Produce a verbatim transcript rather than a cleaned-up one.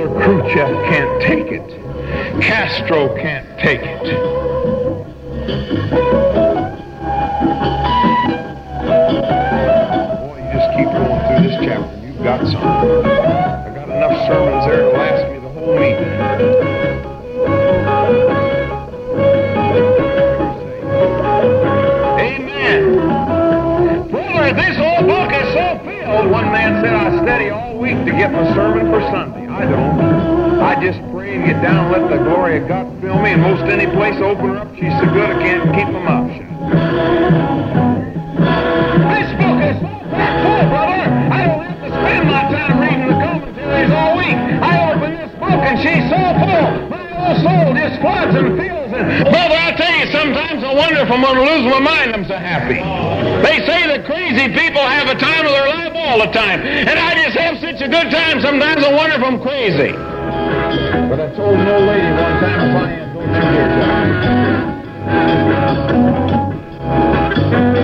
Brother Khrushchev can't take it. Castro can't take it. Boy, you just keep going through this chapter. You've got some. I got enough sermons there to last me the whole meeting. Amen. Brother, this whole book is so filled. One man said I study all week to get my sermon for Sunday. I don't. I just pray and get down and let the glory of God fill me. And most any place open her up, she's so good I can't keep my mouth shut. This book is so packed full, brother. I don't have to spend my time reading the commentaries all week. I open this book and she's so full. My whole soul just floods and fills it. Brother, I tell you, sometimes I wonder if I'm going to lose my mind. I'm so happy. They say that crazy people have a time of their life all the time. And I just have such a good time. Sometimes I wonder if I'm crazy. But I told an old lady one time, if I am, don't you dare tell me.